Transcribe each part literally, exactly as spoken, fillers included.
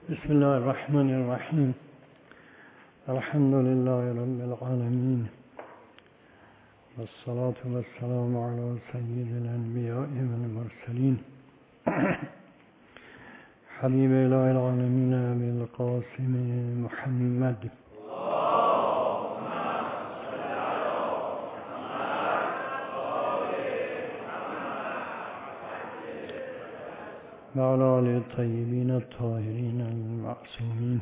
بسم الله الرحمن الرحیم. الحمد لله رب العالمین والصلاة والسلام علی سید الانبیاء والمرسلین حبیب اله العالمین ابی القاسم محمد وعلى آله الطيبين الطاهرين المعصومين.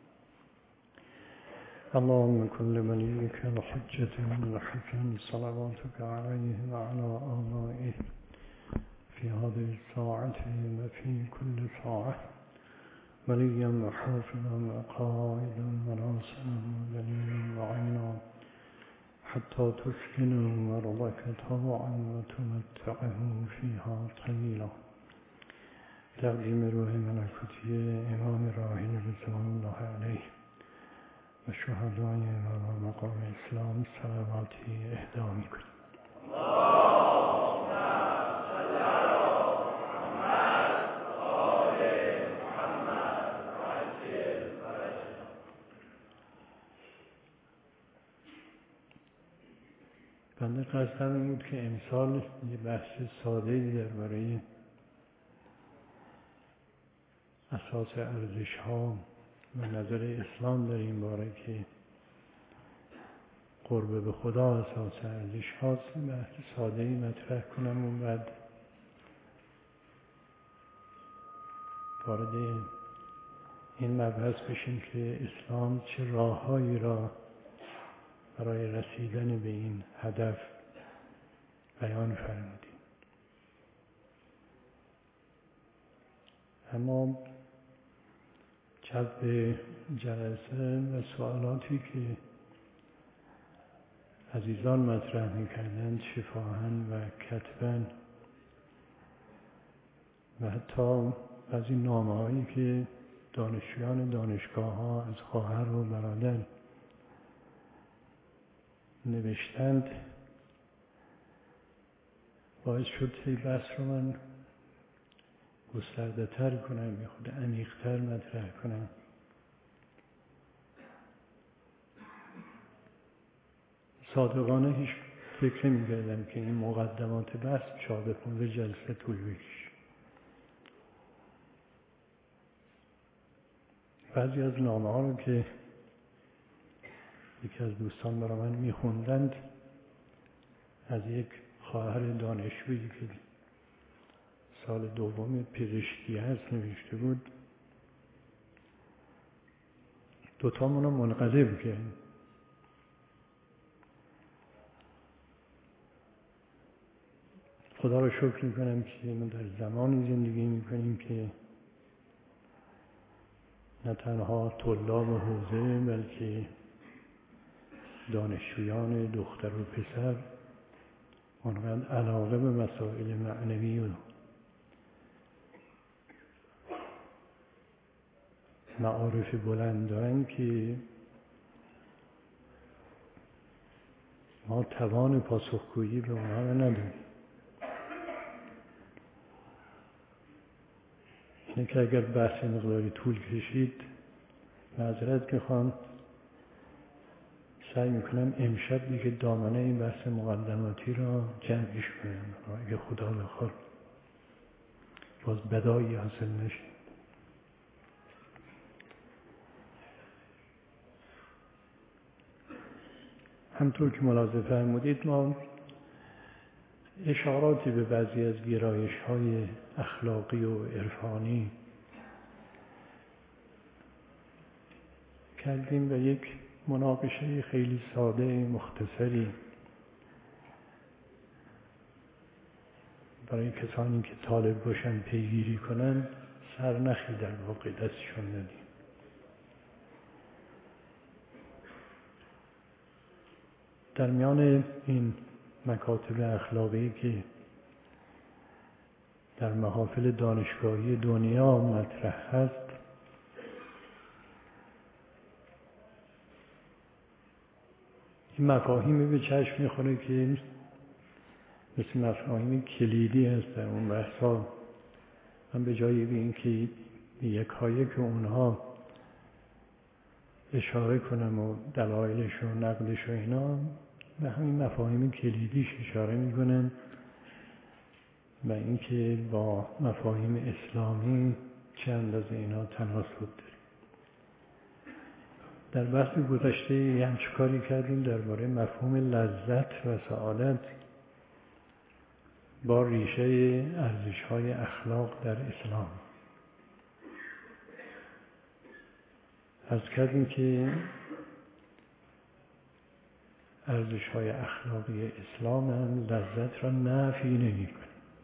اللهم كن لوليك الحجة الحسن صلواتك عليه وعلى آبائه في هذه الساعة وفي كل ساعة وليا وحافظا وقائدا وناصرا ودليلا وعينا حتى تسكنه أرضك طوعا وتمتعه فيها طويلا. تقدیم روح ملکوتی امام راحل رضوان الله علیه و شهدای و مقام اسلام صلواتی اهدا میکنیم. اللهم صل علی محمد و آل محمد و عجل فرجهم. بنده قصدم این بود که امسال یه بحث ساده‌ای درباره اساس ارزش ها و نظر اسلام در این باره که قرب به خدا اساس ارزش هاست بحث ساده‌ای مطرح کنم و بعد وارد این مبحث بشیم که اسلام چه راههایی را برای رسیدن به این هدف بیان فرمودیم. اما جذب جلسه و سوالاتی که عزیزان مطرح می‌کردند شفاهاً و کتباً و حتی بعضی نامه‌هایی که دانشجویان دانشگاه‌ها از خواهر و برادر نوشتند باعث شد که بحث رو من گسترده تر کنم، یه خود عمیق تر مطرح کنم. صادقانه هیچ فکر نمی کردم که این مقدمات بحث چهارده پانزده جلسه طول بکشه. بعضی از نامه ها رو که یکی از دوستان برای من می خوندند از یک خواهر دانشجویی که سال دوم پزشکی هست نوشته بود. دوتامون رو منقلب کرد. خدا رو شکر میکنم که ما در زمانی زندگی میکنیم که نه تنها طلاب حوزه بلکه دانشجویان دختر و پسر اونقدر علاقه به مسائل معنوی و معارف بلند دارن که ما توان پاسخگویی به اونها رو نداریم. اینه که اگر بحث مقداری طول کشید معذرت میخوام، سعی میکنم امشب دیگه دامنه این بحث مقدماتی را جمعش کنم اگه خدا بخواد باز بدایی حاصل نشه. همطور که ملاحظه فرمودید ما اشاراتی به بعضی از گرایش‌های اخلاقی و عرفانی کردیم و یک مناقشه خیلی ساده مختصری برای کسانی که طالب باشن پیگیری کنن سرنخی در واقع دستشون دادیم. در میان این مکاتب اخلاقی که در محافل دانشگاهی دنیا مطرح هست این مفاهیمی به چشم میخوره که مثل مفاهیم کلیدی هست در اون بحثا. من به جای این که یکایک اونها اشاره کنم و دلایلش و نقدش و اینا، به همین مفاهیم کلیدیش اشاره میکنن و اینکه با مفاهیم اسلامی چه اندازه اینا تناسب داره. در بحث گذشته یه همچه کاری کردیم درباره مفهوم لذت و سعادت با ریشه ارزش‌های اخلاق در اسلام. عرض کردیم که ارزش‌های اخلاقی اسلام هم لذت را نفی نمی‌کنه.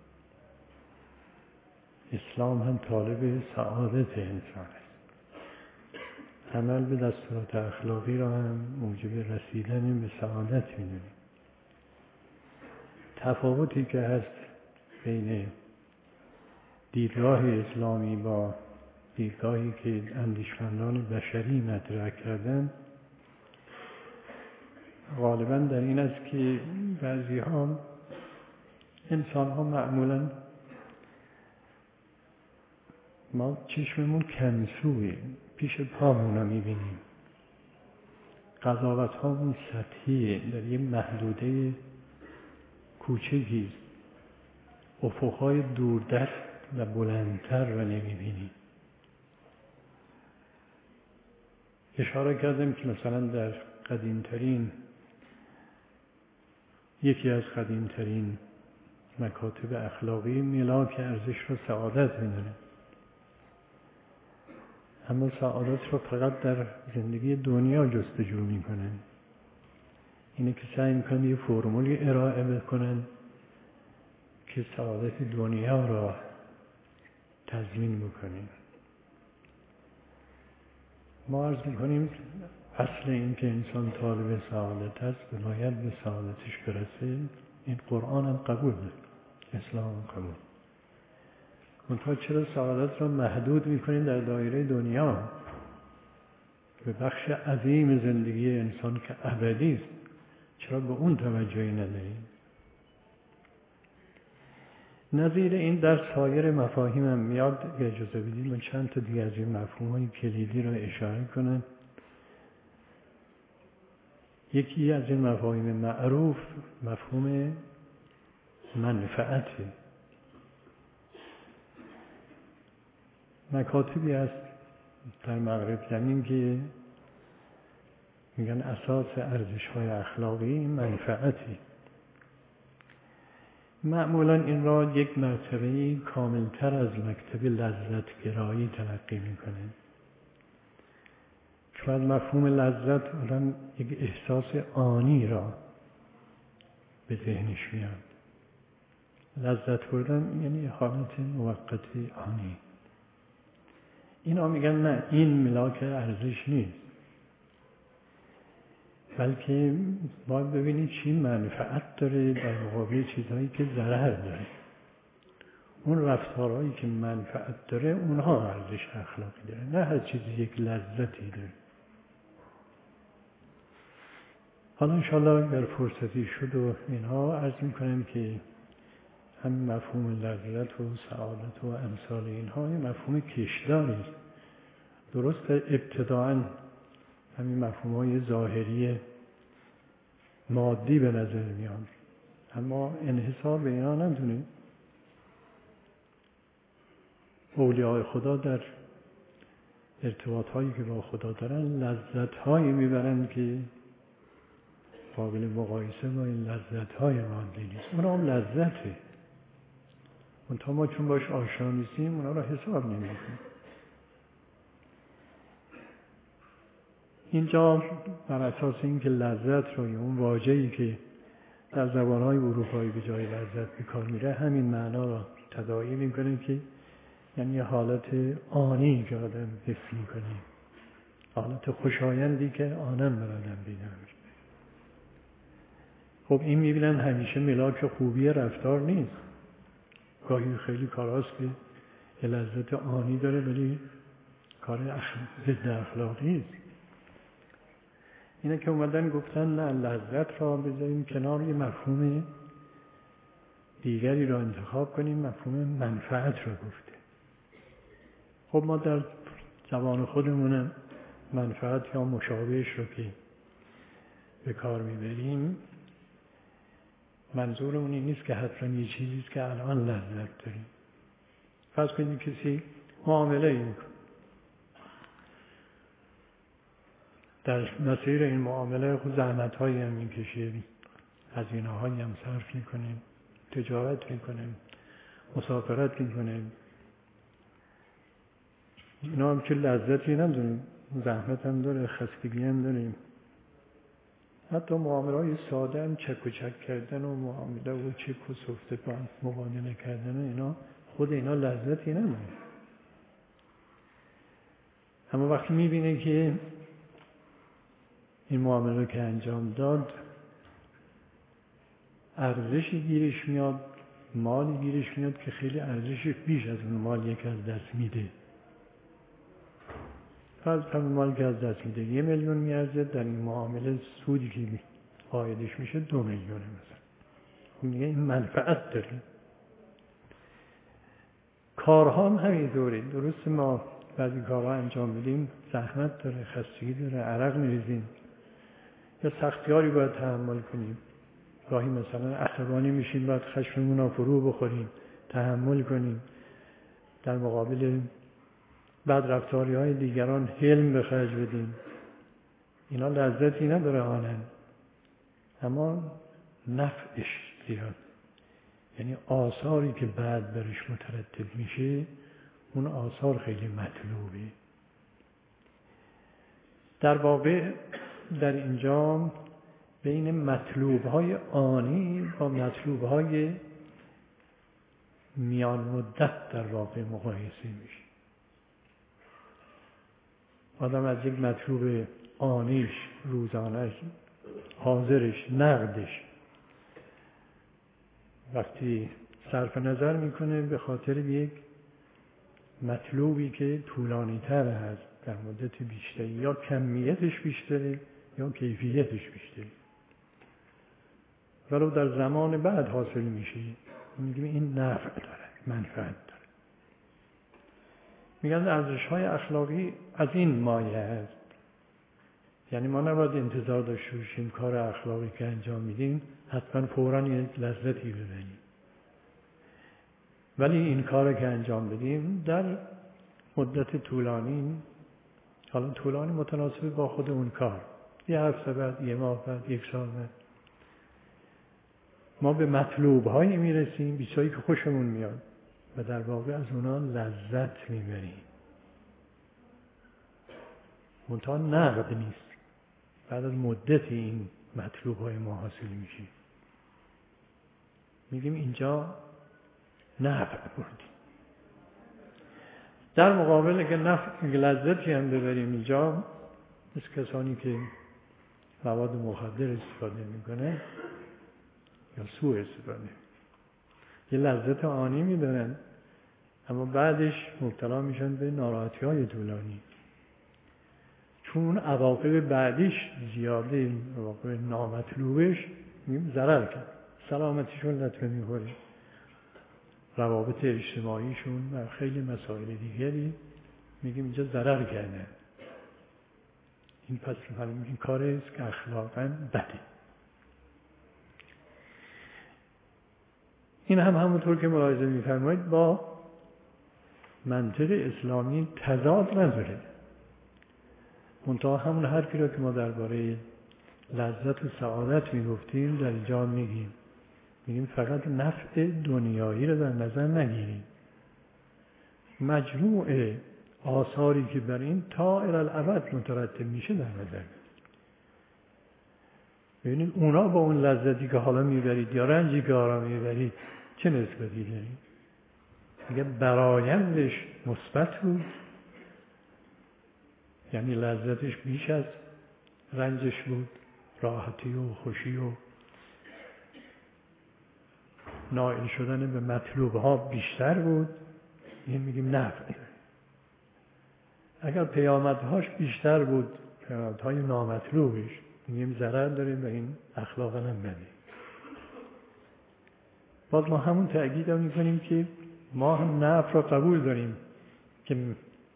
اسلام هم طالب سعادت انسان است. عمل به دستورات اخلاقی را هم موجب رسیدن به سعادت می‌دونیم. تفاوتی که هست بین دیدگاه اسلامی با دیدگاهی که اندیشمندان بشری مطرح کردن غالباً در این است که بعضی ها انسان ها معمولاً ما چشممون کمسوه پیش پامون رو میبینیم، قضاوت هامون سطحیه، در یه محدوده کوچکی است، افقهای دوردست و بلندتر رو نمیبینیم. اشاره کردم که مثلا در قدیمترین یکی از قدیمترین مکاتب اخلاقی ملاک ارزش رو سعادت میدونه، اما سعادت رو فقط در زندگی دنیا جستجو میکنن. اینه که سعی میکنن یه فرمولی ارائه بکنن که سعادت دنیا را تضمین بکنیم. ما عرض میکنیم اصل این که انسان طالب سعادت است و باید به سعادتش برسه، این قرآن هم قبول داره، اسلام هم قبول. منتها چرا سعادت را محدود میکنیم در دایره دنیا؟ به بخش عظیم زندگی انسان که ابدی است، چرا به اون توجهی نداریم؟ نظیر این در سایر مفاهیم هم میاد. اجازه بدید من چند تا دیگه از این مفاهیم کلیدی را اشاره کنم. یکی از این مفاهیم معروف مفهوم منفعته. مکاتبی هست در مغرب زمین که میگن اساس ارزش‌های اخلاقی منفعتی. معمولا این را یک مرتبه کاملتر از مکتب لذتگرایی تلقی میکنه. چون مفهوم لذت آدم یک احساس آنی را به ذهنش میاد. لذت بردن یعنی حالت موقتی آنی. اینا میگن نه، این ملاک ارزش نیست، بلکه باید ببینید چی منفعت داره در مقابل چیزهایی که ضرر داره. اون رفتارهایی که منفعت داره اونها ارزش اخلاقی داره، نه هر چیزی یک لذتی داره. حالا انشاءالله اگر فرصتی شد و اینها عرض میکنم که همین مفهوم لذت و سعادت و امثال اینها یه مفهوم کشداری است. درست ابتداعاً همین مفهوم‌های ظاهری مادی به نظر میاد، اما انحصار به اینا ندونه. اولیاء خدا در ارتباط‌هایی که با خدا دارن لذت‌هایی میبرن که قابل مقایسه با این لذت‌های مادی نیست. اونا هم لذته، منتها ما چون باش آشنا نیستیم اونا را حساب نمی‌کنیم. اینجا بر اساس اینکه لذت رو، اون واژه‌ای که در زبان‌های اروپایی به جای لذت به کار میره همین معنا را تداعی میکنه که یعنی حالت آنی که آدم حس میکنه، حالت خوشایندی که آنم بر آدم بیدار میشه. خب این میبینن همیشه ملاک خوبی رفتار نیست. گاهی خیلی کاراست که یه لذت آنی داره ولی کار ضد اخلاقی است. اینه که اومدن گفتن نه، لذت را بذاریم کنار، یه مفهوم دیگری را انتخاب کنیم، مفهوم منفعت را گفته. خب ما در زبان خودمون منفعت یا مشابهش رو که به کار میبریم، منظور اون این نیست که حتما یه چیزیست که الان لذت داریم. فرض کنید کسی معامله ای میکنه، در مسیر این معامله خود زحمت هایی هم میکشه، هزینه هایی هم صرف میکنه، تجارت میکنه، مسافرت میکنه، اینا هم که لذتی نداره، زحمت هم داره، خستگی هم داریم. حتی معامله های ساده هم چک و چک کردن و معامله و چک و سفته مبادله کردن و اینا، خود اینا لذتی نداره. اما وقتی میبینه که این معامله که انجام داد ارزشی گیرش میاد، مالی گیرش میاد که خیلی ارزشش بیش از اون مالی که از دست میده. فرض کنید مالی که از دست میده یه میلیون میارزه، در این معامله سودی که عایدش میشه دو میلیونه مثلا. اون میگه این منفعت داره. کارها هم همینطوره. درست ما بعضی کارها انجام میدیم زحمت داره، خستگی داره، عرق میریزیم، یا سختیاری باید تحمل کنیم. گاهی مثلا عصبانی میشیم، باید خشممون رو فرو بخوریم، تحمل کنیم، در مقابل بدرفتاری های دیگران حلم به خرج بدیم. اینا لذتی نداره آنن، اما نفعش زیاد، یعنی آثاری که بعد برش مترتب میشه اون آثار خیلی مطلوبه. در واقع در اینجا بین مطلوب های آنی با مطلوب های میان مدت در واقع مقایسه میشه. آدم از یک مطلوب آنیش، روزانش، حاضرش، نقدش وقتی صرف نظر میکنه به خاطر یک مطلوبی که طولانی تر هست، در مدت بیشتری، یا کمیتش بیشتره یا کیفیتش بیشتره، ولو در زمان بعد حاصل میشه، میگیم این نفع داره، منفعت داره. میگن ارزش‌های اخلاقی از این مایه هست. یعنی ما نباید انتظار داشته باشیم کار اخلاقی که انجام میدیم حتما فوراً یک لذتی ببریم، ولی این کار که انجام بدیم در مدت طولانی، حالا طولانی متناسب با خود اون کار، یه هفته بعد، یه ماه بعد، یک سال بعد، ما به مطلوب هایی میرسیم، بیشتری که خوشمون میاد و در واقع از اونا لذت میبریم. منتها نقد نیست، بعد از مدتی این مطلوب های ما حاصل میشه، میگیم اینجا نفع بردیم. در مقابل اگه نفع لذتی هم ببریم اینجا، مثل کسانی که مواد مخدر استفاده میکنه یا سوء استفاده، یه لذت آنی میبرن اما بعدش مبتلا میشن به ناراحتی های طولانی، چون عواقب بعدیش زیاده، عواقب نامطلوبش میگیم ضرر کرد، سلامتیشون لطمه میخوره، روابط اجتماعیشون و خیلی مسائل دیگری، میگیم اینجا ضرر کرده. این پس این کاری است که اخلاقاً بده. این هم همونطور که ملاحظه می‌فرمایید با منطق اسلامی تضاد نداره. منتها همون حرفی را که ما درباره لذت و سعادت میگفتیم در اینجا میگیم. میگیم فقط نفع دنیایی را در نظر نگیریم. مجموع آثاری که بر این تا الالعبد مترتب میشه در نظر ببینید. اونا با اون لذتی که حالا میبرید یا رنجی که حالا میبرید چه نسبتی دارید؟ میگه برآیندش مثبت بود، یعنی لذتش بیش از رنجش بود، راحتی و خوشی و نائل شدن به مطلوب ها بیشتر بود، این میگیم نفع. اگر پیامدهاش بیشتر بود، پیامدهای نامطلوبش، میگیم ضرر داریم و این اخلاقا هم بده. باز ما همون تأکید هم میکنیم که ما هم نفع را قبول داریم که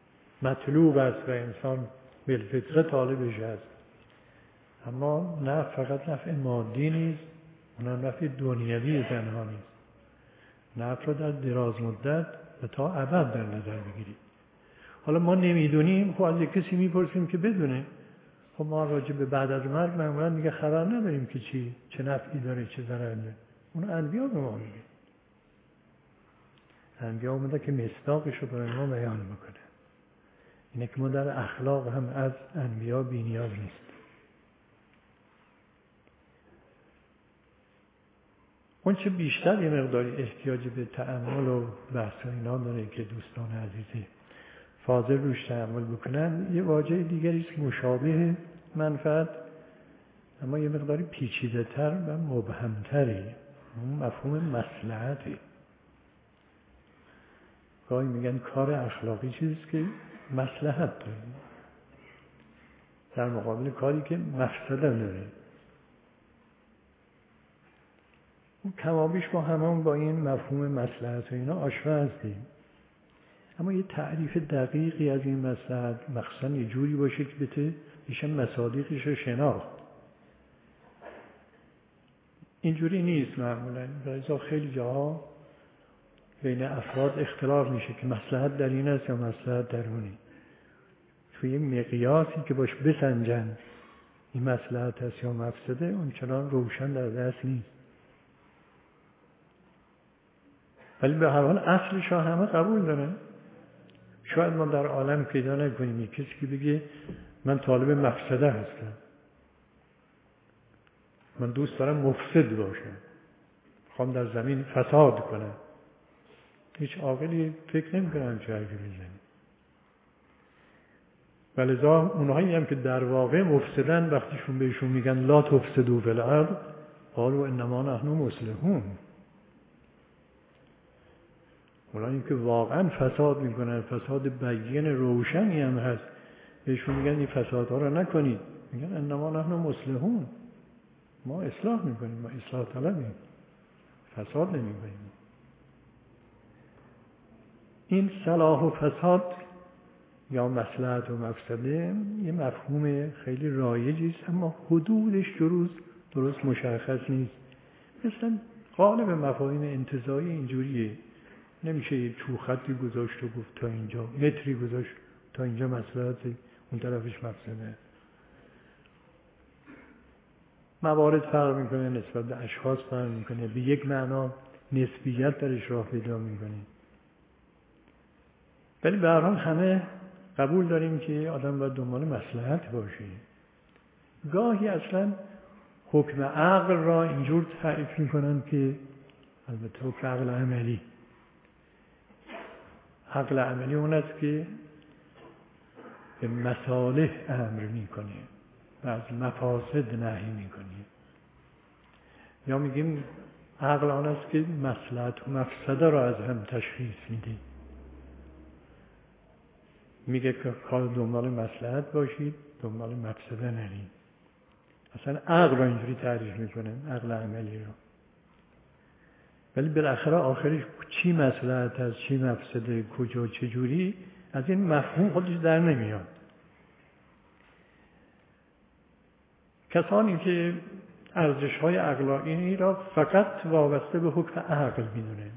مطلوب است و انسان بالفطره طالبش است. اما نه فقط نفع مادی نیست، اونم نفع دنیوی تنها نیست، نفع رو در دراز مدت و تا ابد در نظر بگیرید. حالا ما نمیدونیم، خب از یک کسی میپرسیم که بدونه. خب ما راجع به بعد از مرگ معمولا میگه خبر نداریم که چی، چه نفعی داره چه ضرری داره. اون انبیا به ما میگه. انبیا اومده که مصداقش رو برای ما بیان میکنه. اینه که ما در اخلاق هم از انبیا بی‌نیاز نیست. اون چه بیشتر یه مقداری احتیاج به تأمل و بحث و اینا داره که دوستان عزیزی فاضل روش تأمل بکنن. یه واژه دیگری است مشابه منفعت، اما یه مقداری پیچیده تر و مبهمتری، مفهوم مصلحتی. گاهی میگن کار اخلاقی چیزیست که مصلحت داره در مقابل کاری که مفسده داره. کمابیش ما همون با این مفهوم مصلحت و اینا آشنا هستیم، اما یه تعریف دقیقی از این مصلحت مخصوصا یه جوری باشه که بته ایشان مصادیقش رو شناخت. اینجوری نیست معمولا. لذا خیلی جاها بین افراد اختلاف میشه که مصلحت در این است یا مصلحت در اونی. توی یه مقیاسی که باش بسنجن این مصلحت است یا مفسده، اون چنان روشن در دست نیست. ولی به هر حال اصلش ها همه قبول داره. شاید ما در عالم پیدا نکنیم یک کسی که بگه من طالب مفسده هستم، من دوست دارم مفسد باشم، میخوام در زمین فساد کنم. هیچ عاقلی فکر نمی کنم چه حرفی بزنه. ولذا اونهایی هم که در واقع مفسدن وقتیشون بهشون میگن لا تفسدوا فی الارض قالوا انما نحن مصلحون. اونایی که واقعا فساد میکنن، فساد بیان روشنی هم هست، بهشون میگن این فسادها رو نکنید، میگن انما نحن مصلحون، ما اصلاح میکنیم، ما اصلاح طلبیم، فساد نمیکنیم. این صلاح و فساد یا مصلحت و مفسده یه مفهوم خیلی رایجی است، اما حدودش درست درست مشخص نیست. مثلا غالب مفاهیم انتزاعی اینجوریه، نمیشه یه چوختی گذاشت و گفت تا اینجا، متری گذاشت تا اینجا مصلحت، اون طرفش مفسده. موارد فرق میکنه، نسبت به اشخاص فرق میکنه، به یک معنا نسبیت درش راه پیدا میکنه. ولی به هر حال همه قبول داریم که آدم باید دنبال مصلحت باشه. گاهی اصلا حکم عقل را اینجور تعریف میکنن که، البته حکم عقل عملی، عقل عملی اون است که به مصالح امر میکنه و از مفاسد نهی میکنه. یا میگیم عقل آن است که مصلحت و مفسده را از هم تشخیص میده. میگه که کار دنبال مصلحت باشید، دنبال مفسده نرید. اصلا عقل را اینجوری تعریف میکنه، عقل عملی را. ولی بالاخره آخرش چی مصلحت است، چی مفسده، کجا، چجوری، از این مفهوم خودش در نمیاد. کسانی که ارزش‌های اخلاقی را فقط وابسته به حکم عقل میدونن،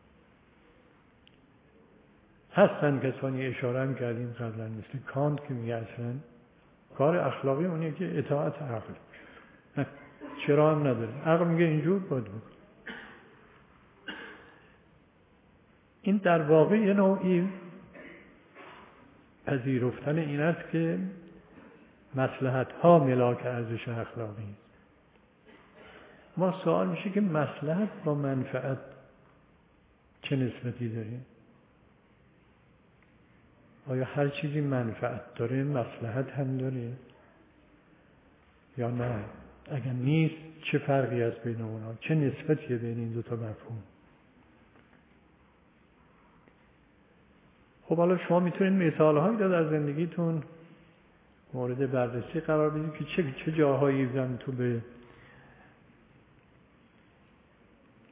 هستن کسانی اشاره هم کردیم قبلا، مثل کانت که میگه اصلا کار اخلاقی اونیه که اطاعت عقل باشه، چرا هم نداره، عقل میگه اینجور باید بکن. این در واقع یه نوعی پذیرفتن این است که مصلحت ها ملاک ارزش اخلاقی است. ما سوال میشه که مصلحت با منفعت چه نسبتی داره؟ آیا هر چیزی منفعت داره مصلحت هم داره یا نه؟ اگر نیست چه فرقی است بین اونها؟ چه نسبتیه بین این دو تا مفهوم؟ خب حالا شما میتونید مثال‌هایی رو در زندگیتون مورد بررسی قرار بدید که چه چه جاهایی زن تو به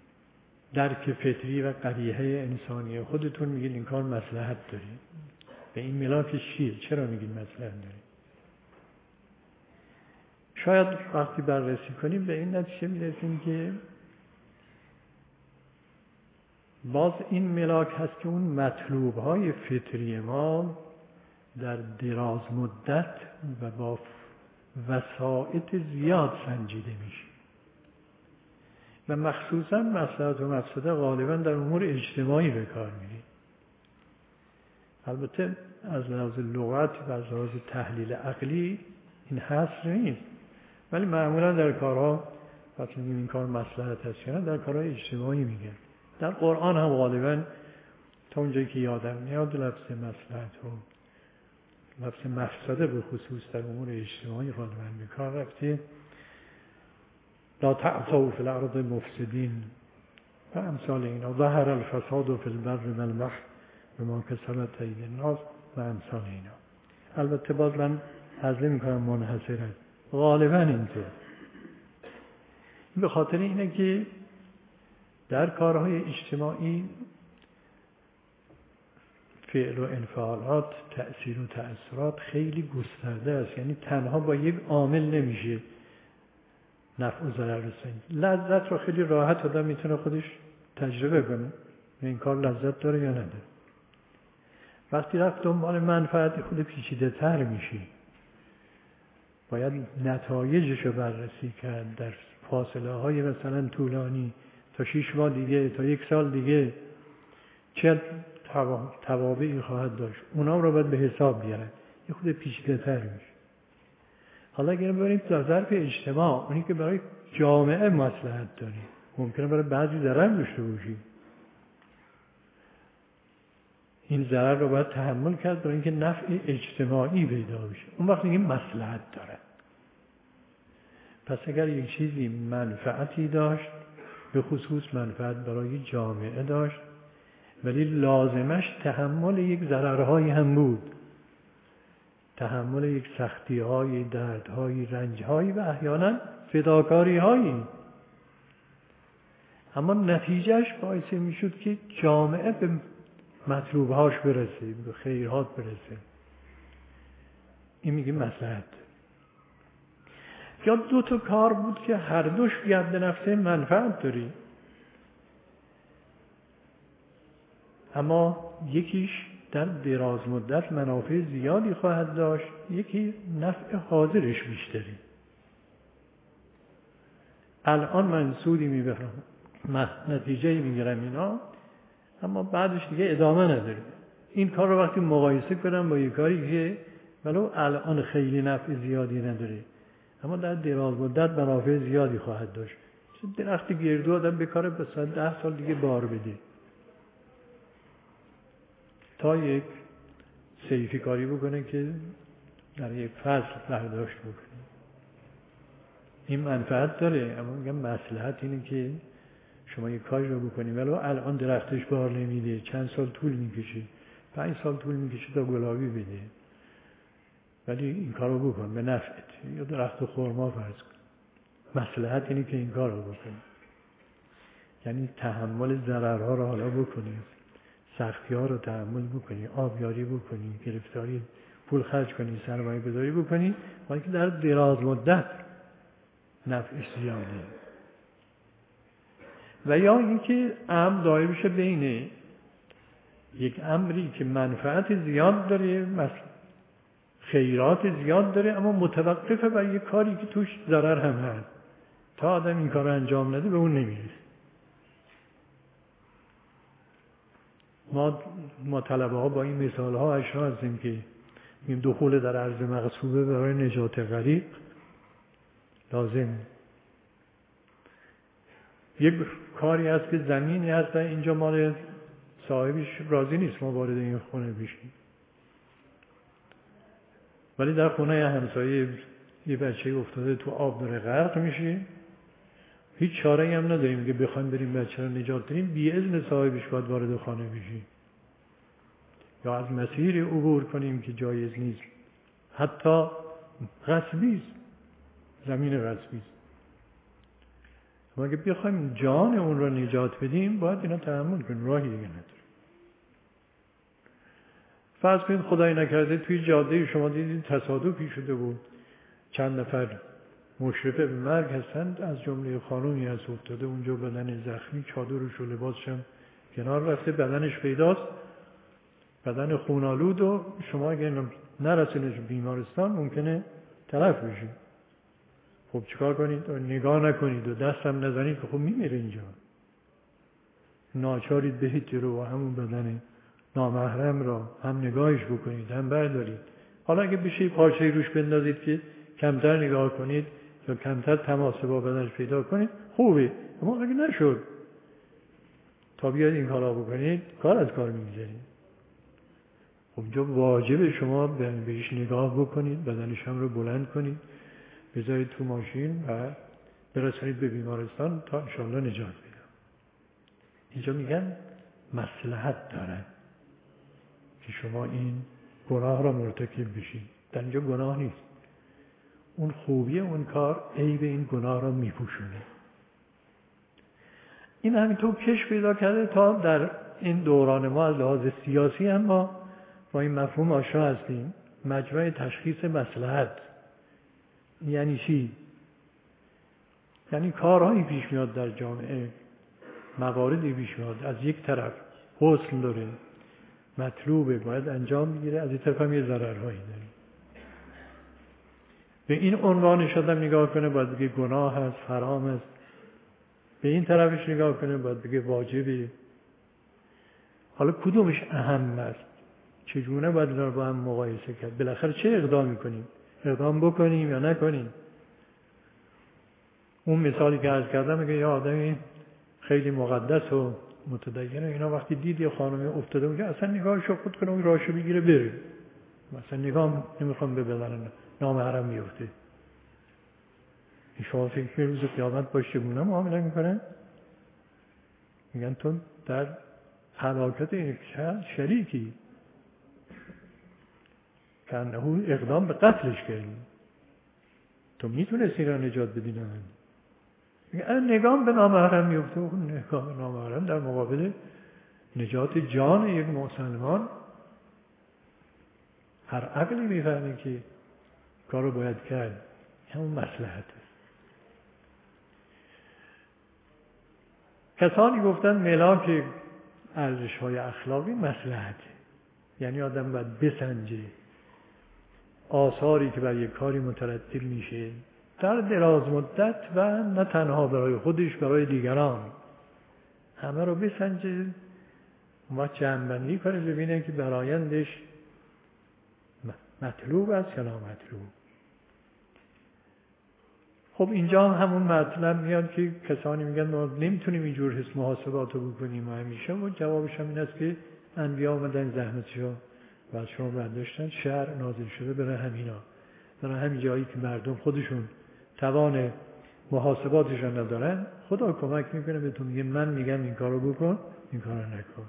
درک فطری و قبیحه انسانی خودتون میگید این کار مصلحت داره. به این ملاکش چیه؟ چرا میگید مصلحت داریم؟ شاید وقتی بررسی کنیم به این نتیجه میرسیم که باز این ملاک هست که اون مطلوب های فطری ما در دراز مدت و با وسائط زیاد سنجیده میشه و مخصوصا مصلحت و مفسده غالبا در امور اجتماعی به کار میره. البته از لحاظ لغت و از لحاظ تحلیل عقلی این حصر نیست، ولی معمولا در کارها وقتی میگیم این کار مصلحت هست یا نه در کارهای اجتماعی میگن. در قرآن هم غالبا تا اونجایی که یادم میاد لفظ مصلحت و لفظ مفسده به خصوص در امور اجتماعی غالبا به کار رفته. لا تعثوا فی الارض مفسدین و امثال اینا. ظهر الفساد فی البر والبحر بما کسبت ایدی الناس و امثال اینا. البته باز من حذف میکنم منحصرا، غالبا اینطور. به خاطر اینه که در کارهای اجتماعی فعل و انفعالات، تأثیر و تأثیرات خیلی گسترده است. یعنی تنها با یک عامل نمیشه نفع و ضرر رسانی. لذت رو خیلی راحت آدم میتونه خودش تجربه کنه، این کار لذت داره یا نداره. وقتی رفت دنبال منفعت خود پیچیده تر میشه، باید نتایجش رو بررسی کرد در فاصله های مثلا طولانی، تا شش ماه دیگه، تا یک سال دیگه چه توابعی خواهد داشت، اونا رو باید به حساب بیارن. یه خود پیچیده تر میشه. حالا اگر ببینیم در ظرف اجتماع، اونی که برای جامعه مصلحت داره ممکنه برای بعضی ضرر داشته باشی، این ضرر رو باید تحمل کرد برای اینکه نفع اجتماعی پیدا بشه، اون وقت میگیم مصلحت داره. پس اگر یک چیزی منفعتی داشت، به خصوص منفعت برای جامعه داشت، ولی لازمش تحمل یک ضررهایی هم بود، تحمل یک سختی‌های، دردهای، رنج‌های و احیانا فداکاری‌هایی، اما نتیجهش باعث میشد که جامعه به مطلوبهاش برسه، به خیرات برسه، این میگه مصلحت. یا دو تا کار بود که هر دوش ید نفسه منفعت داری، اما یکیش در دراز مدت منافع زیادی خواهد داشت، یکی نفع حاضرش بیشتری. الان من سودی میبرم، نتیجه میگیرم اینا، اما بعدش دیگه ادامه نداره. این کار رو وقتی مقایسه کنم با یک کاری که ولو الان خیلی نفع زیادی نداره، اما در دراز مدت منافع زیادی خواهد داشت. درخت گردو آدم بکاره به ده سال دیگه بار بده، تا یک صیفی کاری بکنه که در یک فصل برداشت بکنه. این منفعت داره، اما میگم مصلحت اینه که شما یک کاری رو بکنی ولو الان درختش بار نمیده، چند سال طول میکشه، پنج سال طول میکشه تا گلابی بده، ولی این کار رو بکن به نفعت. یا درخت خرما فرض کن، مصلحت اینه که این کار رو بکنی، یعنی تحمل ضررها رو حالا بکنی، سختی ها رو تحمل بکنی، آبیاری بکنی، گرفتاری پول خرج کنی، سرمایه گذاری بکنی، ولی که در دراز مدت نفعش زیاده. و یا اینکه امر دایر بشه بین یک امری که منفعت زیاد داره، خیرات زیاد داره، اما متوقفه بر یک کاری که توش ضرر هم هست، تا آدم این کار رو انجام نده به اون نمیرسه. ما ما طلبه ها با این مثال ها آشنا هستیم که این دخول در ارض مغصوبه برای نجات غریق لازم. یک کاری هست که زمینی هست و اینجا مال صاحبش راضی نیست ما وارد این خونه بشیم، ولی در خونه همسایه یه بچه افتاده تو آب داره غرق میشه، هیچ چاره‌ای هم نداریم که بخوایم بریم بچه رو نجات بدیم، بی اذن صاحبش باید وارد خانه بشیم یا از مسیری عبور کنیم که جایز نیست، حتی غصبی است، زمین غصبی است. اما اگه بخوایم جان اون رو نجات بدیم باید اینا تحمل کنیم، راهی دیگه نداره. فرض کنید خدای نکرده توی جاده شما دیدید تصادفی شده بود، چند نفر مشرف به مرگ هستند، از جمله خانومی هست افتاده اونجا بدن زخمی، چادرش و لباسش هم کنار رفته، بدنش پیداست، بدن خونالود، و شما اگه نرسونش بیمارستان ممکنه تلف بشید. خب چیکار کنید؟ نگاه نکنید و دست هم نزنید که خب میمیره اینجا. ناچارید برید جلو و همون بدن نامحرم را هم نگاهش بکنید هم بردارید. حالا اگه بشه پارچه‌ای روش بندازید که کمتر نگاه کنید یا کمتر تماس با بدنش پیدا کنید خوبه، اما اگه نشد تا بیاید این کارا بکنید کار از کار میگذارید. خب اینجا واجب شما بهش نگاه بکنید، بدنش هم رو بلند کنید، بذارید تو ماشین و برسونید به بیمارستان تا انشاءالله نجات پیدا. اینجا میگن مصلحت دارن که شما این گناه را مرتکب بشید. در اینجا گناه نیست، اون خوبی اون کار عیب این گناه را میپوشونه. این همینطور کش پیدا کرده تا در این دوران ما از لحاظ سیاسی هم ما با این مفهوم آشنا هستیم. مجمع تشخیص مصلحت یعنی چی؟ یعنی کارهایی پیش میاد در جامعه، مواردی پیش میاد، از یک طرف حسن داره، مطلوبه، باید انجام میگیره، از این طرف هم یه ضررهایی داره. به این عنوانش آدم نگاه کنه باید بگه گناه هست، حرام است. به این طرفش نگاه کنه باید بگه واجبه. حالا کدومش اهم است؟ چگونه باید اینا رو با هم مقایسه کرد؟ بالاخره چه اقدامی کنیم؟ اقدام بکنیم یا نکنیم؟ اون مثالی که عرض کردم میگه یه آدمی خیلی مقدس و متدین و اینا وقتی دید یه خانمی افتاده اونجا اصلا نگاهش رو خود کنه اون راشو بگیره بره، مثلا نگاه نمیخوام به بدن نامحرم میفته. این شما فکر که روز قیامت باشه چگونه معامله میکنن؟ میگن تو در هلاکت این شریکی، که انه اقدام به قتلش کردی، تو میتونستی را نجات بدی نه؟ میگن نگاه به نامحرم میفته. اون نگاه به نامحرم در مقابل نجات جان یک مسلمان، هر عقلی میفهمه که کارو باید کرد، همون مصلحته. کسانی گفتن ملاک ارزش‌های اخلاقی مصلحته، یعنی آدم باید بسنجه آثاری که بر یک کاری مترتب میشه در دراز مدت و نه تنها برای خودش، برای دیگران، همه رو بسنجه و جمع‌بندی کنه ببینه که برآیندش مطلوب است یا نامطلوب. خب اینجا همون مطلب میاد که کسانی میگن ما نمیتونیم اینجور حس محاسبات رو بکنیم و همیشه، و جوابش هم این است که انبیا آمدن زحمتشو و از شما برداشتن، شرع نازل شده برای همینا، برای همین جایی که مردم خودشون توان محاسباتشون ندارن خدا کمک میکنه بهتون، میگه من میگم این کارو بکن این کارو نکن.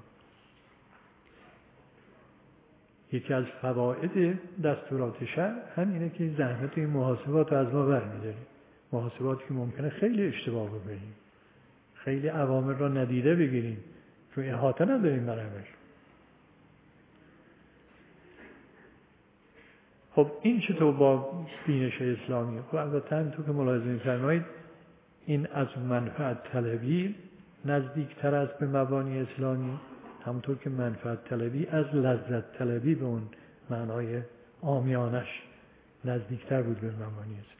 یکی از فواید دستورات شرع همینه که زحمت این محاسبات رو از ما برمی‌داره، محاسباتی که ممکنه خیلی اشتباه بکنیم، خیلی اوامر را ندیده بگیریم چون احاطه نداریم برامش. خب این چطور با بینش اسلامی؟ خب البته همینطور که ملاحظه می‌فرمایید این از منفعت طلبی نزدیکتر است به مبانی اسلامی، همونطور که منفعت طلبی از لذت طلبی به اون معنای عامیانش نزدیکتر بود به مبانی اسلامی.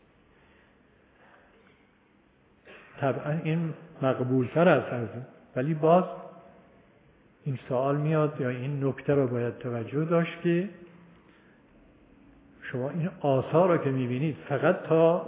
طبعا این مقبولتر است، ولی باز این سوال میاد یا این نکته رو باید توجه داشت که شما این آثار رو که میبینید فقط تا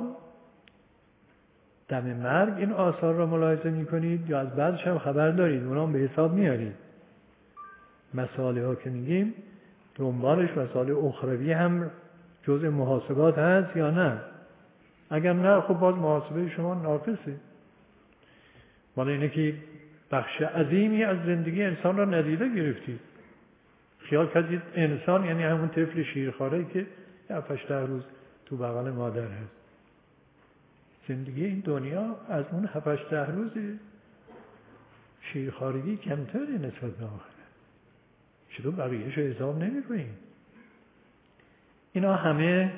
دم مرگ این آثار رو ملاحظه میکنید یا از بعدش هم خبر دارید، اونا هم به حساب میارید؟ مسائل ها که میگیم دنبالش مسائل اخروی هم جزء محاسبات هست یا نه؟ اگر نه خب باز محاسبه شما ناقصه. ولی اینه که بخش عظیمی از زندگی انسان را ندیده گرفتید. خیال کردید انسان یعنی همون طفل شیرخواره‌ای که هفت هشت روز تو بغل مادر هست. زندگی این دنیا از اون هفت هشت روز شیرخوارگی کمتره نسبت به آخرت. چطور بقیه‌شو حساب نمی‌کنیم؟ اینا همه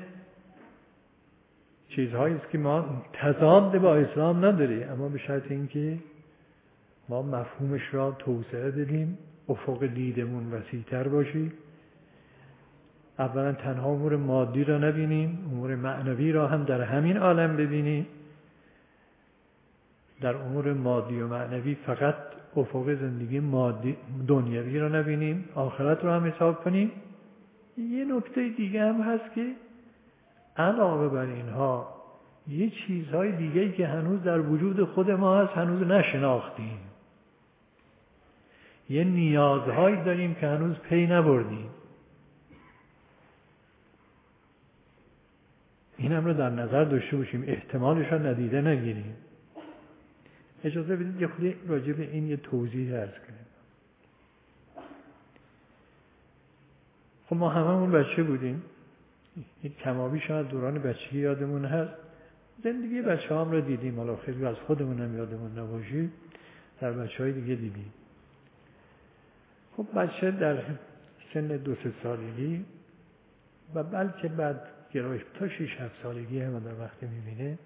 چیزهایی است که ما تضاد با اسلام نداره، اما به شرط اینکه ما مفهومش را توسعه بدیم، افق دیدمون وسیع‌تر باشی. اولا تنها امور مادی را نبینیم، امور معنوی را هم در همین عالم ببینیم. در امور مادی و معنوی فقط افق زندگی مادی دنیوی را نبینیم، آخرت را هم حساب کنیم. یه نکته دیگه هم هست که علاوه بر اینها یه چیزهای دیگه‌ای که هنوز در وجود خود ما هست هنوز نشناختیم. یه نیازهایی داریم که هنوز پی نبردیم. این هم رو در نظر داشته باشیم، احتمالش رو ندیده نگیریم. اجازه بدید یه خودی راجع به این یه توضیح عرض کنیم. خب ما هممون بچه بودیم، یک کمابی شاید دوران بچگی یادمون هست، زندگی بچه هم رو دیدیم، حالا خیلی از خودمون هم یادمون نباشی در بچه های دیگه دیدیم. خب بچه در سن دو سه سالگی و بلکه بعد گرایش تا شش هفت سالگی هم در وقتی میبینه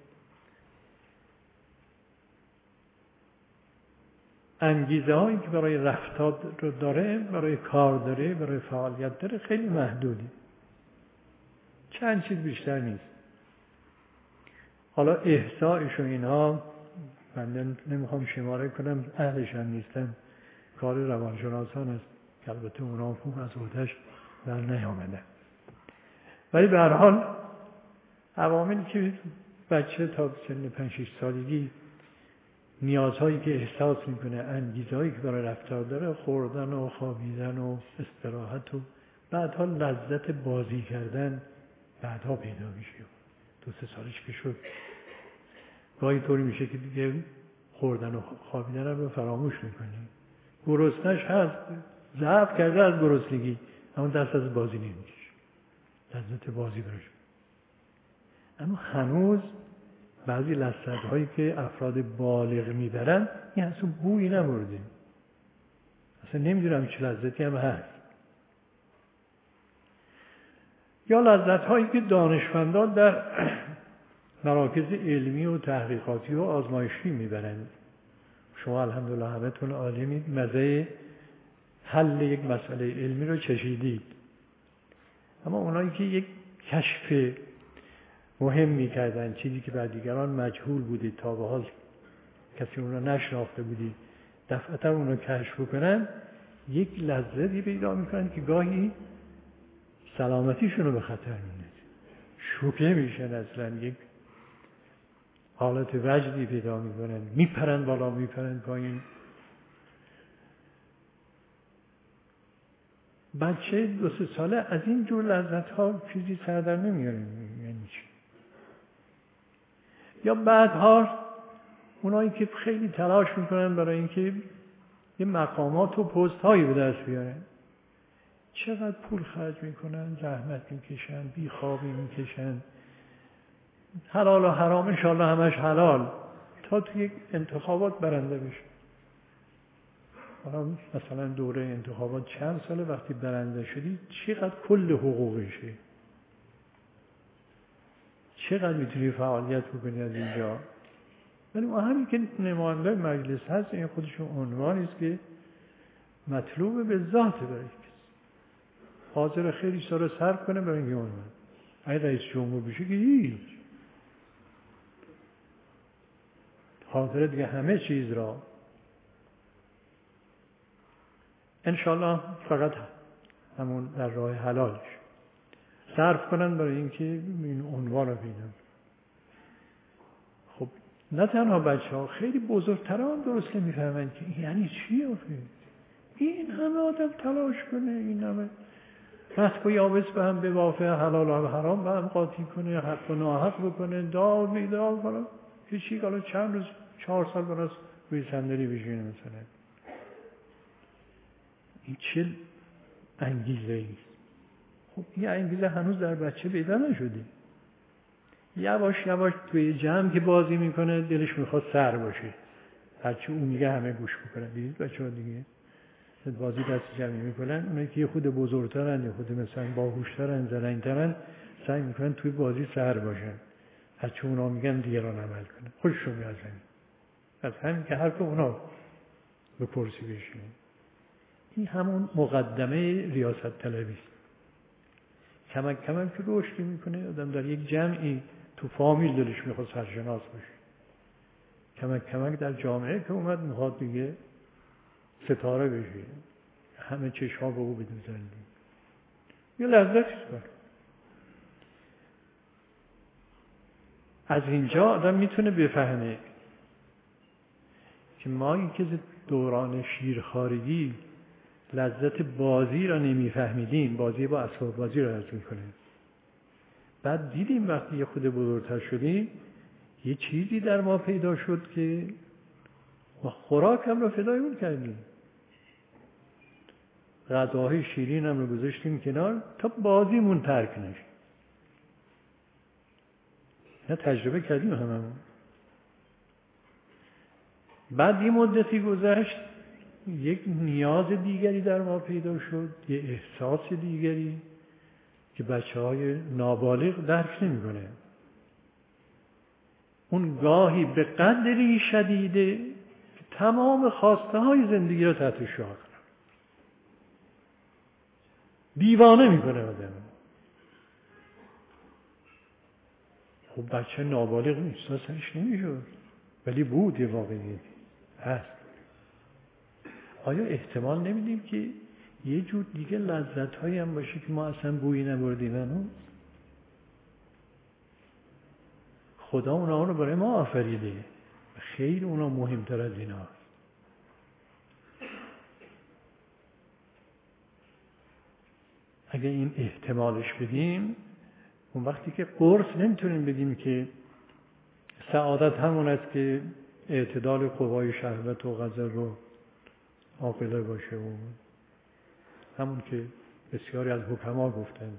انگیزه هایی که برای رفتار رو داره، برای کار داره، برای فعالیت داره خیلی محدودی، چند چیز بیشتر نیست. حالا احصایش و اینها من نمیخوام شماره کنم، اهلش هم نیستم، کار روانشناسان است که البته اونا خوب از عهده‌اش بر نیامدن. ولی به هر حال عواملی که بچه تا سن پنج شش سالگی نیازهایی که احساس میکنه، انگیزهایی که برای رفتار داره، خوردن و خوابیدن و استراحت و بعدها لذت بازی کردن بعدها پیدا میشه. دو سه سالش که شد گاهی طوری میشه که دیگه خوردن و خوابیدن رو فراموش میکنی. گرسنش هست، ضعف کرده از گرسنگی، اما دست از بازی نمیکشه، لذت بازی براش. اما هنوز بعضی لذت‌هایی که افراد بالغ میبرن این اصلا بویی نبرده، اصلا نمیدونم چه لذتی هم هست. یا لذت‌هایی که دانشمندان در مراکز علمی و تحقیقاتی و آزمایشی میبرند. شما الحمدلله همتون عالمید، مزه حل یک مسئله علمی رو چشیدید. اما اونایی که یک کشف مهم میکردن، چیزی که بر دیگران مجهول بودی، تا به حال کسی اون رو نشناخته بودی، دفعتا اون رو کشف کنن، یک لذتی پیدا میکنن که گاهی سلامتیشون رو به خطر میندازه، شوکه میشن، اصلا یک حالت وجدی پیدا میکنن، میپرن بالا میپرن پایین. بچه دو سه ساله از این جور لذت ها چیزی سر در نمیاره. یعنی چی؟ یا بعدها اونایی که خیلی تلاش میکنن برای اینکه یه مقامات و پست هایی به دست بیارن، چقدر پول خرج میکنن، زحمت میکشن، بیخوابی میکشن، حلال و حرام انشاءالله همش حلال، تا تو یک انتخابات برنده بشه. حالا مثلا دوره انتخابات چند ساله، وقتی برنده شدی چقدر کل حقوقشه، چقدر میتونی فعالیت بکنی از اینجا. ولی ما همین که نماینده مجلس هست، این خودشون عنوانی است که مطلوب به ذات برای کسی، حاضر خیلی سال صرف کنه برای این عنوان. اگه رئیس جمهور بشه که هیچ، حاضر دیگه همه چیز را انشالله فقط همون در راه حلالش صرف کنن برای اینکه این عنوان رو پیدا. خب نه تنها بچه ها، خیلی بزرگتران درست نمیفهمن که یعنی چی آخه این همه آدم تلاش کنه، این همه رتق و یابس به هم ببافه، حلال و حرام به هم قاطی کنه، حق و ناحق بکنه، داد بیداد کنه، هیچی. حالا چند روز چهار سال براس روی صندلی بشینه مثلا. این چه انگیزه ایست؟ خب این انگیزه هنوز در بچه پیدا نشده. یواش یواش توی جمع که بازی میکنه دلش میخواد سر باشه، هرچی اون میگه همه گوش بکنه. دیدید بچه ها دیگه بازی دست جمعی میکنن، اونایی که یه خود بزرگترن یه خود مثلا باهوشترن زرنگترن سعی میکنن توی بازی سر باشن، از چه اونا میگن دیگران عمل کنن، خوششون میاد همین از همین که حرف اونا به کرسی بشینه. این همون مقدمه ریاست طلبی است. کمک کمک که رشد میکنه آدم در یک جمعی تو فامیل دلش میخواد سرشناس باشه، کمک کمک در جامعه که اومد میخواد دیگه ستاره بشه، همه چشم‌ها به او بدوزن. یه لذتی است. از اینجا آدم میتونه بفهمه که ما این که دوران شیرخوارگی لذت بازی را نمیفهمیدیم، بازی با اسباب بازی را از میکنیم. بعد دیدیم وقتی یه خود بزرگتر شدیم یه چیزی در ما پیدا شد که ما خوراکم را فدای اون کردیم، غذاهای شیرین هم رو گذاشتیم کنار تا بازیمون ترک نشه. نه تجربه کردیم هممون. بعد یه مدتی گذشت یک نیاز دیگری در ما پیدا شد، یه احساس دیگری که بچه های نابالغ درک نمی کنه. اون گاهی به قدری شدیده که تمام خواسته های زندگی رو تحت شعاع کنه، دیوانه می کنه آدم. خب بچه نابالغ احساسش نمی شد، ولی بود، یه واقعیتی هست. آیا احتمال نمیدیم که یه جور دیگه لذت هایی هم باشه که ما اصلا بویی نبردیم هنوز؟ خدا اونا رو برای ما آفریده، خیلی اونا مهمتر از اینا هست. اگه این احتمالش بدیم، اون وقتی که قرص نمیتونیم بدیم که سعادت همون است که اعتدال قوای شهوت و غضب و عاقله باشه، و همون که بسیاری از حکما گفتن.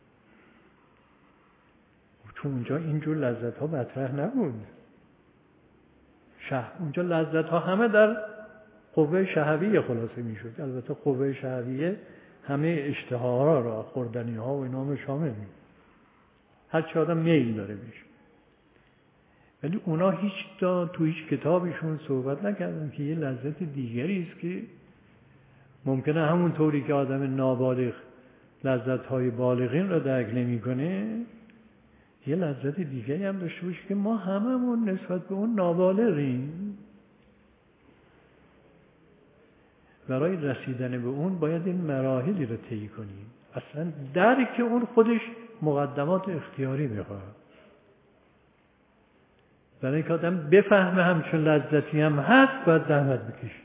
چون اونجا اینجور لذت ها مطرح نبود. شه... اونجا لذت ها همه در قوه شهویه خلاصه می شد. البته قوه شهویه همه اشتهاها را، خوردنی ها و اینا شامل می. هر چه آدم میل داره میشه. ولی اونا هیچ تا تو هیچ کتابشون صحبت نکردن که یه لذت دیگری است که ممکنه همون طوری که آدم نابالغ لذت های بالغین را درک نمیکنه، یه لذت دیگری هم داشته باشه که ما هممون نسبت به اون نابالغیم. برای رسیدن به اون باید این مراحلی رو طی کنیم. اصلا درک اون خودش مقدمات اختیاری میخواد. برای اینکه آدم بفهمه همچون لذتی هم هست باید زحمت بکشه.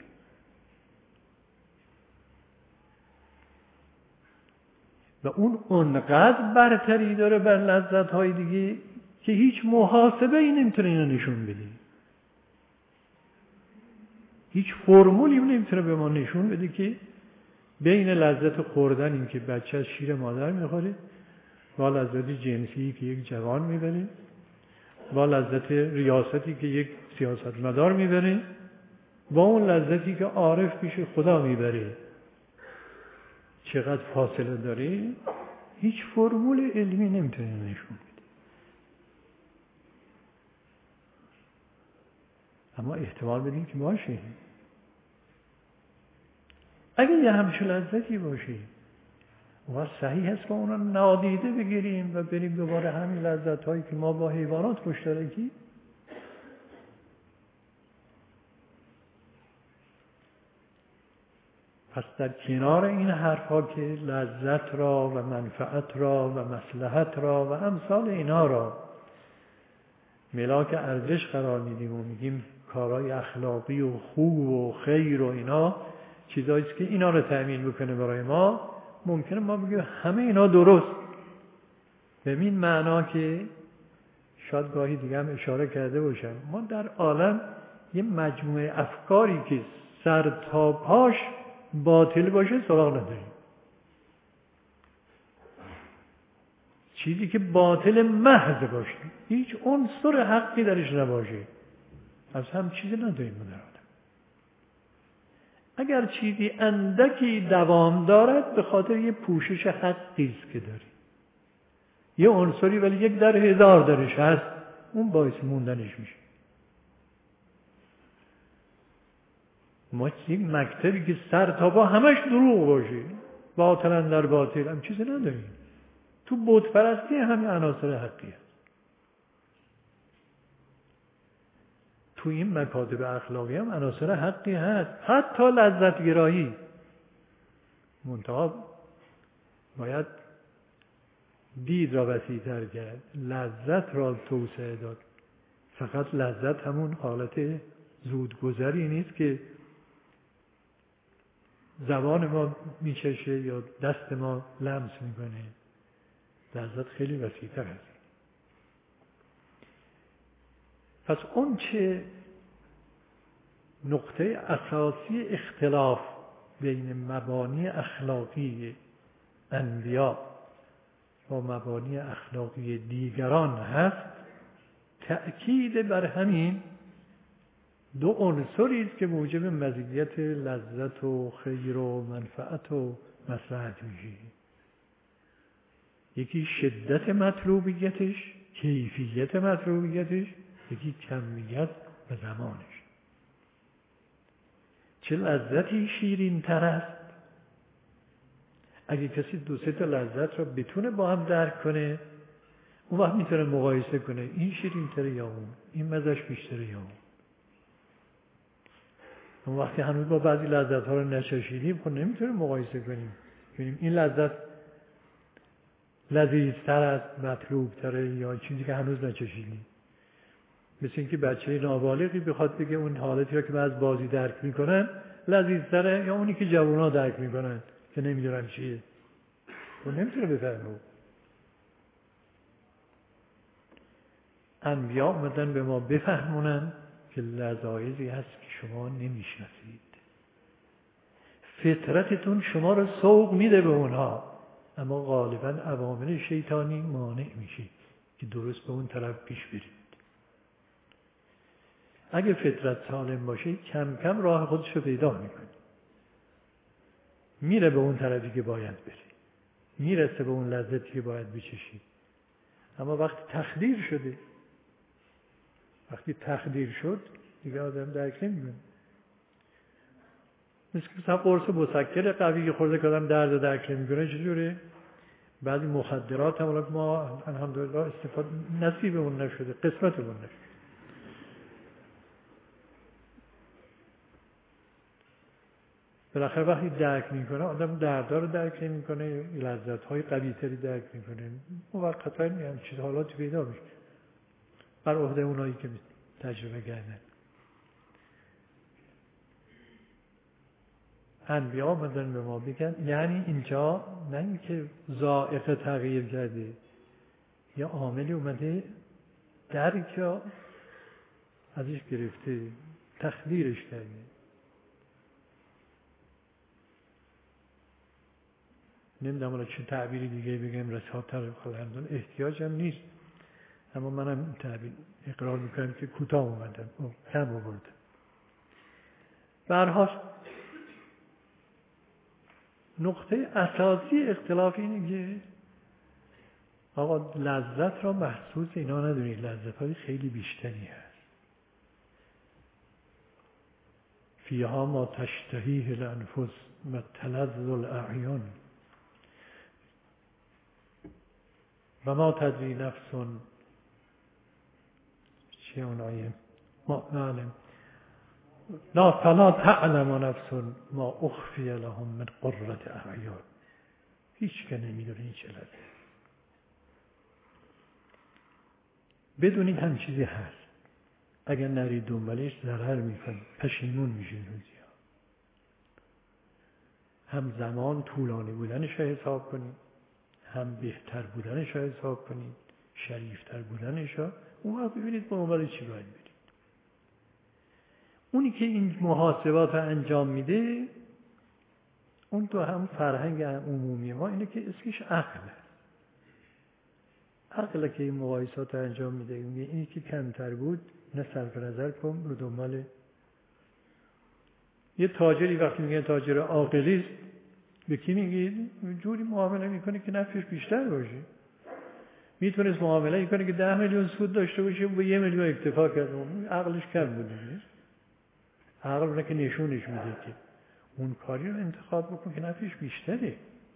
و اون اونقدر برتری داره بر لذت های دیگه که هیچ محاسبه ای نمیتونه اینو نشون بده. هیچ فرمولی نمیتونه به ما نشون بده که بین لذت خوردن این که بچه از شیر مادر میخوره با لذت جنسی که یک جوان میبره، با لذت ریاستی که یک سیاستمدار میبره، با اون لذتی که عارف پیش خدا میبره، چقدر فاصله داره؟ هیچ فرمول علمی نمیتونه نشون بده. اما احتمال بدیم که باشه. اگه یه همچون لذتی باشه و صحیح هست که اونا نادیده بگیریم و بریم دوباره همین لذت هایی که ما با حیوانات مشترکی، پس در کنار این حرفا که لذت را و منفعت را و مصلحت را و امثال اینا را ملاک ارزش قرار میدیم و میگیم کارهای اخلاقی و خوب و خیر و اینا چیزایی است که اینا رو تأمین بکنه برای ما، ممکنه ما بگیم همه اینا درست، به این معنا که شاید گاهی دیگه هم اشاره کرده باشم، ما در عالم یه مجموعه افکاری که سر تا پاش باطل باشه سراغ نداریم. چیزی که باطل محض باشه، هیچ عنصر حقی درش نباشه، از هم چیزی نداریم در عالم. اگر چیزی اندکی دوام دارد به خاطر یه پوشش حقی است که داری. یه عنصری ولی یک در هزار درش هست، اون باعث موندنش میشه. ما یک مکتبی که سر تا پا همش دروغ باشه، باطلا در باطل، هم چیزی نداریم. تو بت پرستی همین عناصر حقی هست. تو این مکاتب اخلاقی هم عناصر حقی هست، حتی لذت گرایی. منتها باید دید را وسیع‌تر کرد، لذت را توسعه داد. فقط لذت همون حالت زودگذری نیست که زبان ما میچشه یا دست ما لمس میکنه. لذت خیلی وسیع‌تر هست. پس اون چه نقطه اساسی اختلاف بین مبانی اخلاقی انبیا و مبانی اخلاقی دیگران هست، تأکید بر همین دو عنصری است که موجب مزیت لذت و خیر و منفعت و مصلحت میشه. یکی شدت مطلوبیتش، کیفیت مطلوبیتش، یکی کمیت و زمانش. چه لذتی شیرین تر است. اگه کسی دو سه تا لذت را بتونه با هم درک کنه، اون وقت میتونه مقایسه کنه این شیرین تره یا اون، این مزش بیشتره یا اون. اون وقتی هنوز با بعضی لذت ها رو نچشیدیم، خب نمیتونه مقایسه کنیم ببینیم این لذت لذیذتر است، مطلوب تره یا چیزی که هنوز نچشیدیم. مثل اینکه بچه نابالغی بخواد بگه اون حالتی را که بعض بازی درک میکنن لذیذتره یا اونی که جوونا درک میکنن که نمیدونن چیه، اون نمیتونه بفهمه. انبیا اومدن به ما بفهمونن که لذایذی هست که شما نمیشناسید. فطرتتون شما رو سوق میده به اونها، اما غالبا عوامل شیطانی مانع میشه که درست به اون طرف پیش برید. اگه فطرت سالم باشه کم کم راه خودش رو پیدا میکنه، میره به اون طرفی که باید بره، میرسه به اون لذتی که باید بچشید. اما وقتی تخدیر شده، وقتی تخدیر شد دیگه آدم درک نمیکنه. مثل که مثلا قرص مسکر قوی خورده که آدم درد درک نمیکنه، چجوره؟ بعضی مخدرات هم ما الحمدلله استفاده نصیبمون نشده، قسمتمون نشده. بالاخره وقتی درک میکنه آدم دردها رو درک نمیکنه، لذت‌های قوی‌تری درک میکنه. موقتا هم چیز حالاتی پیدا میشه بر عهده اونایی که تجربه کردن. انبیا آمدن به ما بگن، یعنی اینجا نه اینکه ذائقه تغییر کرده، یا عاملی اومده درک یا ازش گرفته، تخدیرش کرده. نمیدونم حالا چه تعبیری دیگه بگم رساتر الحمدلله احتیاج هم نیست، اما منم تعبیر اقرار میکنم که کوتاه اومدم، کم آوردم. به هر حال نقطه اساسی اختلاف اینه که آقا لذت را محسوس اینا ندونید، لذت های خیلی بیشتری هست. فیها ما تشتهیه الانفس و تلذ الاعیان و ما تدری نفس چه اون آیه ما نعلم لا فلا تعلم نفس ما اخفی لهم من قرة اعیان. هیچ که نمیدونه این چه لذت. بدونید هم چیزی هست، اگر نرید دنبالش ضرر میکنید، پشیمون میشید روزی ها. هم زمان طولانی بودنش رو حساب کنید، هم بهتر بودنش رو حساب کنید، شریفتر بودنش رو. اون وقت ببینید با دنبال چی باید برید. اونی که این محاسبات رو انجام میده، اون تو هم فرهنگ عمومی ما اینه که اسمش عقله. عقله که این مقایسات رو انجام میده، اینی که کمتر بود نه صرف نظر کن، رو دنبال یه تاجری وقتی میگه تاجر عاقلی است، به کی میگید؟ جوری معامله میکنه که نفعش بیشتر باشه. میتونست معامله کنه که ده میلیون سود داشته باشه و به یه میلیون اکتفا کرد. عقلش کم بود دیگه. عقل اونه که نشونش میده که اون کاری رو انتخاب بکن که نفعش بیشتره.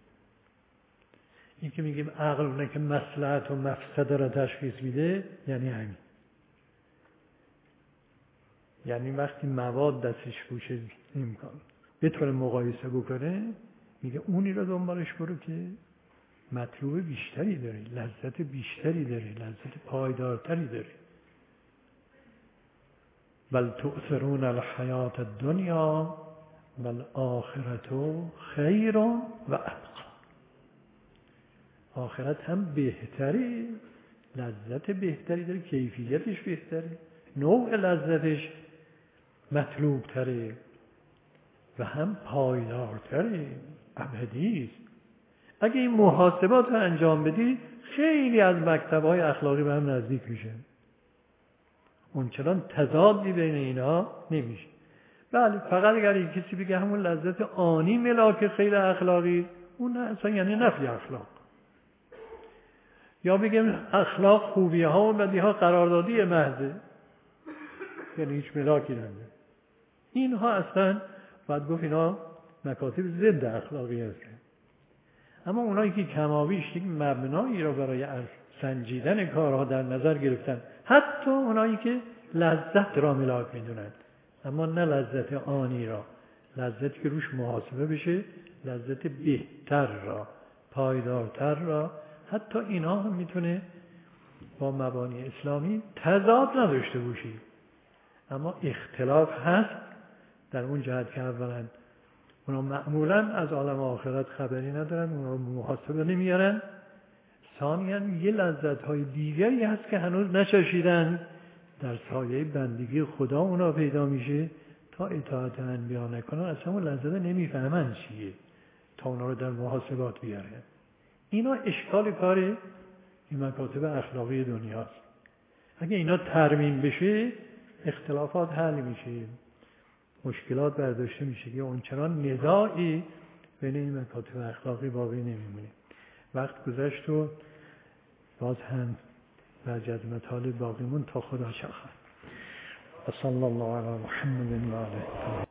این که میگیم عقل اونه که مصلحت و مفسده را تشخیص میده، یعنی همین. یعنی وقتی مواد دستش باشه امکان بتونه مقایسه بکنه، میگه اونی رو دنبالش برو که مطلوب بیشتری داره، لذت بیشتری داره، لذت پایدارتری داره. بل تؤثرون الحیات الدنیا والآخرة خیر و ابقی. آخرت هم بهتره، لذت بهتری داره، کیفیتش بهتره، نوع لذتش مطلوب تره و هم پایدارتره، ابدی است. اگه این محاسبات رو انجام بدی، خیلی از مکتب‌های اخلاقی به هم نزدیک میشه. اونچنان تضادی بین اینا نمیشه. بله، فقط اگر یک کسی بگه همون لذت آنی ملاک خیر اخلاقی، اون اصلا یعنی نفی اخلاق. یا بگیم اخلاق خوبی ها و بدی ها قراردادی محضه، یعنی هیچ ملاکی نداره. اینها اصلا باید گفت اینا مکاتب ضد اخلاقی هستن. اما اونایی که کمابیش یک مبنایی را برای سنجیدن کارها در نظر گرفتن، حتی اونایی که لذت را ملاک میدونن اما نه لذت آنی را، لذتی که روش محاسبه بشه، لذت بهتر را، پایدارتر را، حتی اینا هم میتونه با مبانی اسلامی تضاد نداشته باشی. اما اختلاف هست در اون جهت که اولا اونا معمولا از عالم آخرت خبری ندارن، اونا محاسبه نمیارن. ثانیاً یه لذت‌های دیگری هست که هنوز نچشیدن، در سایه بندگی خدا اونا پیدا میشه. تا اطاعت انبیا نکنن اصلا اون لذت نمیفهمن چیه تا اونا رو در محاسبات بیارن. اینا اشکال کار این مکاتب اخلاقی دنیاست. اگه اینا ترمیم بشه، اختلافات حل میشه، مشکلات برداشته میشه که اونچنان نزاعی بین این مکاتب اخلاقی باقی نمیمونه. وقت گذشت و باز هم بعضی از مطالب باقیمون تا خدا شاخه. صلی الله علی محمد و آله.